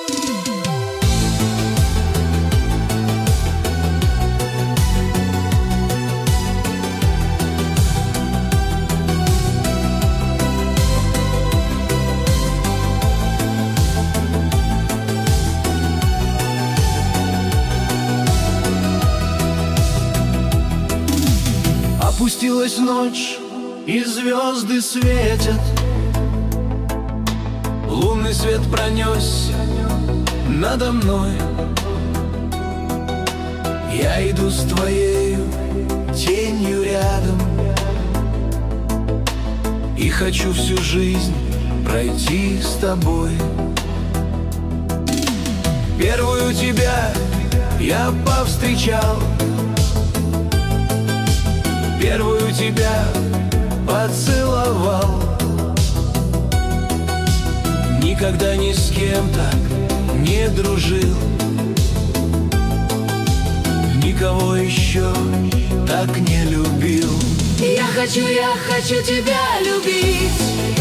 Опустилась ночь, и звезды светят, лунный свет пронесся надо мной. Я иду с твоею тенью рядом и хочу всю жизнь пройти с тобой. Первую тебя я повстречал, первую тебя поцеловал. Никогда ни с кем так не дружил, никого еще так не любил. Я хочу тебя любить,